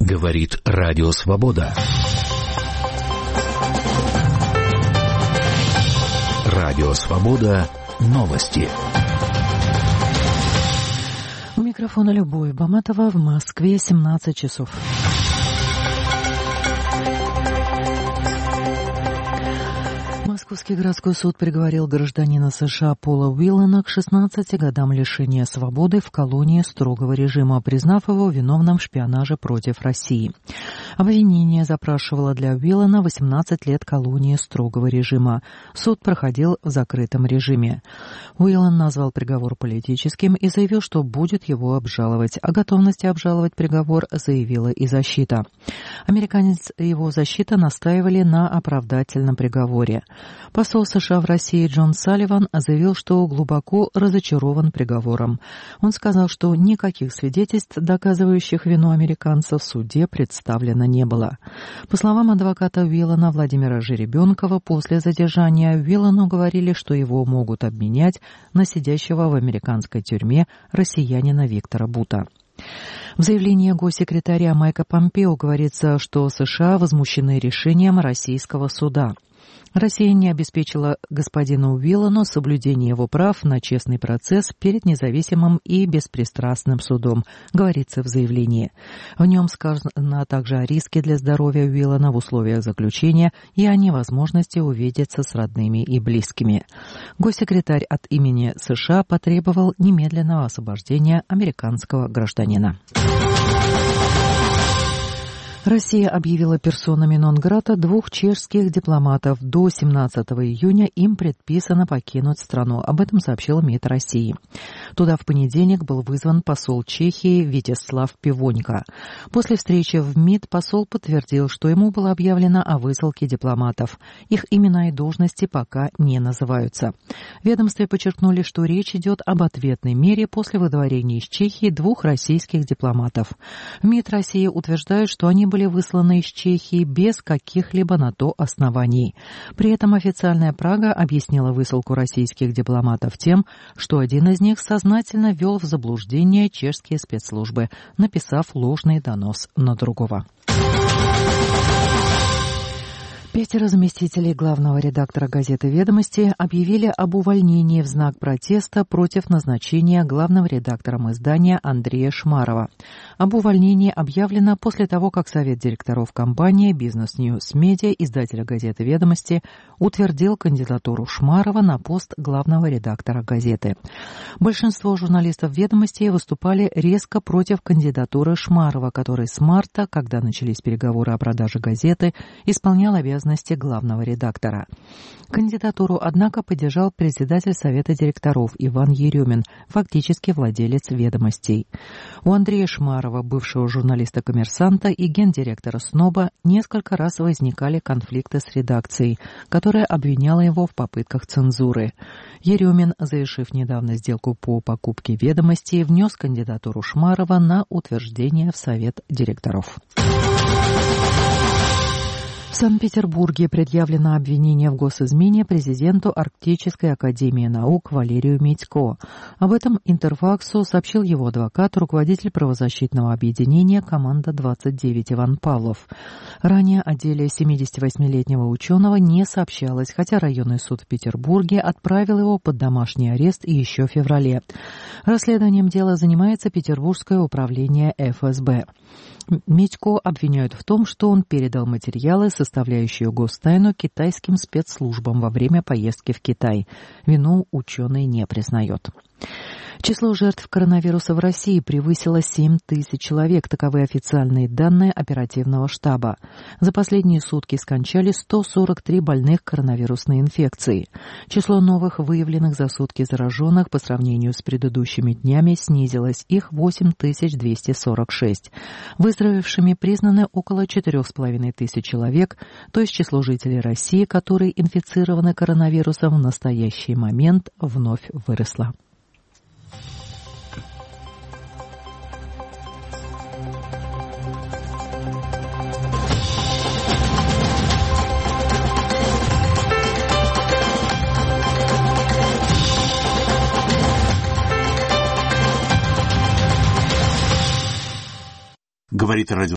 Говорит Радио Свобода. Радио Свобода. Новости. У микрофона Любовь Баматова, в Москве 17 часов. Московский городской суд приговорил гражданина США Пола Уиллана к 16 годам лишения свободы в колонии строгого режима, признав его виновным в шпионаже против России. Обвинение запрашивало для Уиллана 18 лет колонии строгого режима. Суд проходил в закрытом режиме. Уиллан назвал приговор политическим и заявил, что будет его обжаловать. О готовности обжаловать приговор заявила и защита. Американец и его защита настаивали на оправдательном приговоре. Посол США в России Джон Салливан заявил, что глубоко разочарован приговором. Он сказал, что никаких свидетельств, доказывающих вину американцев, в суде представлено не было. По словам адвоката Уиллана Владимира Жеребенкова, после задержания Уиллану говорили, что его могут обменять на сидящего в американской тюрьме россиянина Виктора Бута. В заявлении госсекретаря Майка Помпео говорится, что США возмущены решением российского суда. Россия не обеспечила господину Уиллану соблюдение его прав на честный процесс перед независимым и беспристрастным судом, говорится в заявлении. В нем сказано также о риске для здоровья Уиллана в условиях заключения и о невозможности увидеться с родными и близкими. Госсекретарь от имени США потребовал немедленного освобождения американского гражданина. Россия объявила персонами нон-грата 2 чешских дипломатов. До 17 июня им предписано покинуть страну. Об этом сообщил МИД России. Туда в понедельник был вызван посол Чехии Витеслав Пивонько. После встречи в МИД посол подтвердил, что ему было объявлено о высылке дипломатов. Их имена и должности пока не называются. В ведомстве подчеркнули, что речь идет об ответной мере после выдворения из Чехии 2 российских дипломатов. В МИД России утверждают, что они были высланы из Чехии без каких-либо на то оснований. При этом официальная Прага объяснила высылку российских дипломатов тем, что один из них сознательно ввел в заблуждение чешские спецслужбы, написав ложный донос на другого. 5 заместителей главного редактора газеты «Ведомости» объявили об увольнении в знак протеста против назначения главным редактором издания Андрея Шмарова. Об увольнении объявлено после того, как Совет директоров компании «Бизнес Ньюс Медиа», издателя газеты «Ведомости», утвердил кандидатуру Шмарова на пост главного редактора газеты. Большинство журналистов «Ведомости» выступали резко против кандидатуры Шмарова, который с марта, когда начались переговоры о продаже газеты, исполнял обязанности главного редактора. Кандидатуру, однако, поддержал председатель Совета директоров Иван Еремин, фактически владелец «Ведомостей». У Андрея Шмарова, бывшего журналиста «Коммерсанта» и гендиректора СНОБа, несколько раз возникали конфликты с редакцией, которая обвиняла его в попытках цензуры. Еремин, завершив недавно сделку по покупке «Ведомостей», внес кандидатуру Шмарова на утверждение в Совет директоров. В Санкт-Петербурге предъявлено обвинение в госизмене президенту Арктической академии наук Валерию Митько. Об этом Интерфаксу сообщил его адвокат, руководитель правозащитного объединения «Команда-29» Иван Павлов. Ранее о деле 78-летнего ученого не сообщалось, хотя районный суд в Петербурге отправил его под домашний арест еще в феврале. Расследованием дела занимается Петербургское управление ФСБ. Митько обвиняют в том, что он передал материалы, составляющие гостайну, китайским спецслужбам во время поездки в Китай. Вину ученый не признает. Число жертв коронавируса в России превысило 7 тысяч человек. Таковы официальные данные оперативного штаба. За последние сутки скончались 143 больных коронавирусной инфекцией. Число новых выявленных за сутки зараженных по сравнению с предыдущими днями снизилось. Их 8246. Выздоровевшими признаны около 4500 человек, то есть число жителей России, которые инфицированы коронавирусом в настоящий момент, вновь выросло. Говорит радио